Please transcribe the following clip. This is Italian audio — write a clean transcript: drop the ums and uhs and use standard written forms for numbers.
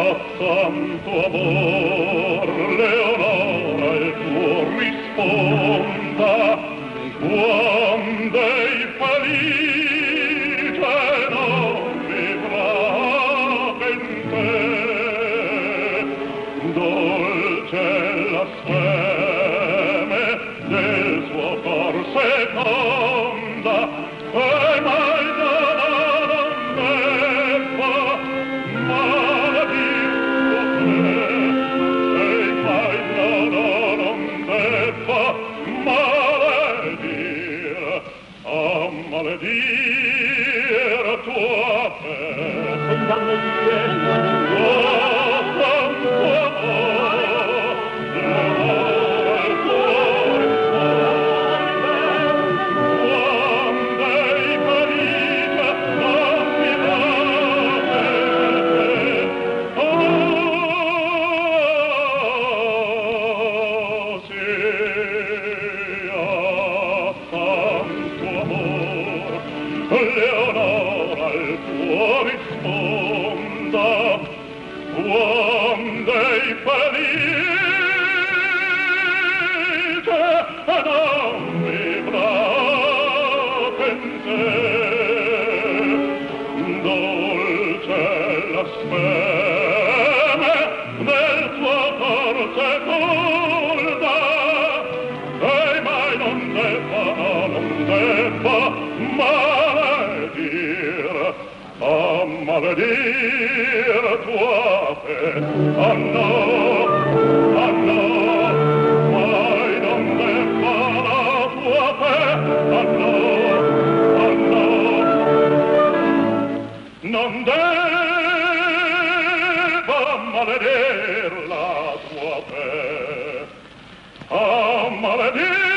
tanto amor, Leonora, il tuo risponda, quando è felice non vivrà ben te, dolce la seme del suo cor seconda, e mai non debba maladir e mai non debba maledir, a maledir tua fe. Leonora, il tuo risponda, quando è felice non vivrà ben te, dolce la speme del tuo cor seconda, e mai non debba maledir, a maledir tua fe. Oh no, mai non debba la tua fe. Oh no, non debba maledir la tua fe. A maledir